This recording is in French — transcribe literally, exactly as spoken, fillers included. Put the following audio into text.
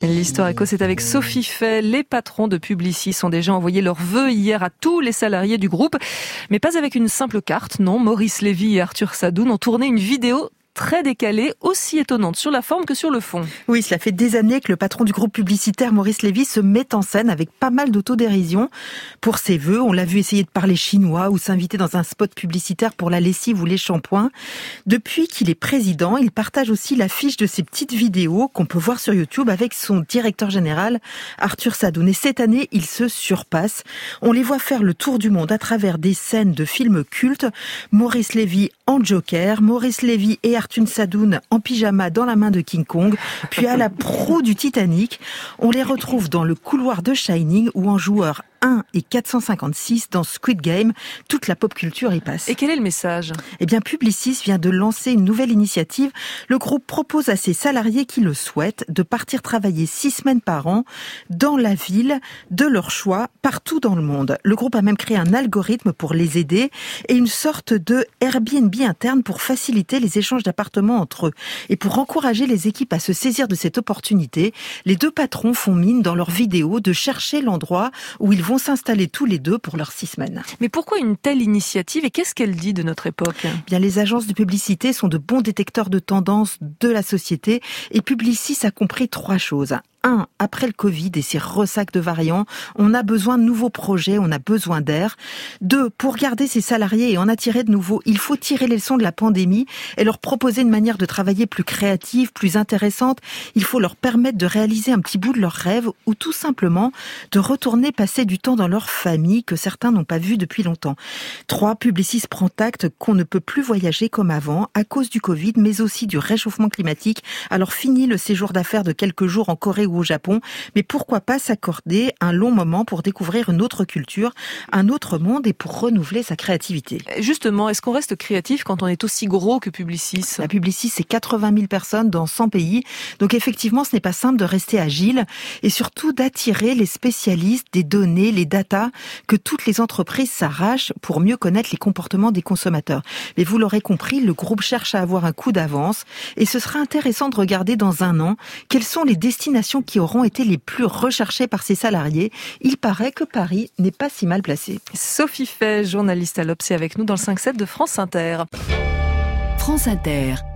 L'Histoire Éco, c'est avec Sophie Fay. Les patrons de Publicis ont déjà envoyé leurs vœux hier à tous les salariés du groupe. Mais pas avec une simple carte, non. Maurice Lévy et Arthur Sadoun ont tourné une vidéo très décalée, aussi étonnante sur la forme que sur le fond. Oui, cela fait des années que le patron du groupe publicitaire Maurice Lévy se met en scène avec pas mal d'autodérision. Pour ses vœux, on l'a vu essayer de parler chinois ou s'inviter dans un spot publicitaire pour la lessive ou les shampoings. Depuis qu'il est président, il partage aussi l'affiche de ses petites vidéos qu'on peut voir sur YouTube avec son directeur général, Arthur Sadoun. Et cette année, il se surpasse. On les voit faire le tour du monde à travers des scènes de films cultes. Maurice Lévy en Joker, Maurice Lévy et Arthur Sadoun en pyjama dans la main de King Kong, puis à la proue du Titanic. On les retrouve dans le couloir de Shining ou en joueur un et quatre cent cinquante-six dans Squid Game. Toute la pop culture y passe. Et quel est le message ? Eh bien, Publicis vient de lancer une nouvelle initiative. Le groupe propose à ses salariés qui le souhaitent de partir travailler six semaines par an dans la ville de leur choix, partout dans le monde. Le groupe a même créé un algorithme pour les aider et une sorte de Airbnb interne pour faciliter les échanges d'appartements entre eux. Et pour encourager les équipes à se saisir de cette opportunité, les deux patrons font mine dans leurs vidéos de chercher l'endroit où ils vont s'installer tous les deux pour leurs six semaines. Mais pourquoi une telle initiative et qu'est-ce qu'elle dit de notre époque ? Bien, les agences de publicité sont de bons détecteurs de tendances de la société et Publicis a compris trois choses. Un, après le Covid et ses ressacs de variants, on a besoin de nouveaux projets, on a besoin d'air. Deux, pour garder ses salariés et en attirer de nouveaux, il faut tirer les leçons de la pandémie et leur proposer une manière de travailler plus créative, plus intéressante. Il faut leur permettre de réaliser un petit bout de leurs rêves ou tout simplement de retourner passer du temps dans leur famille que certains n'ont pas vu depuis longtemps. Trois, Publicis prend acte qu'on ne peut plus voyager comme avant à cause du Covid, mais aussi du réchauffement climatique. Alors fini le séjour d'affaires de quelques jours en Corée ou au Japon, mais pourquoi pas s'accorder un long moment pour découvrir une autre culture, un autre monde et pour renouveler sa créativité. Justement, est-ce qu'on reste créatif quand on est aussi gros que Publicis ? La Publicis, c'est quatre-vingt mille personnes dans cent pays, donc effectivement, ce n'est pas simple de rester agile et surtout d'attirer les spécialistes des données, les datas que toutes les entreprises s'arrachent pour mieux connaître les comportements des consommateurs. Mais vous l'aurez compris, le groupe cherche à avoir un coup d'avance et ce sera intéressant de regarder dans un an quelles sont les destinations qui auront été les plus recherchées par ses salariés. Il paraît que Paris n'est pas si mal placé. Sophie Fay, journaliste à l'Obs, est avec nous dans le cinq sept de France Inter. France Inter.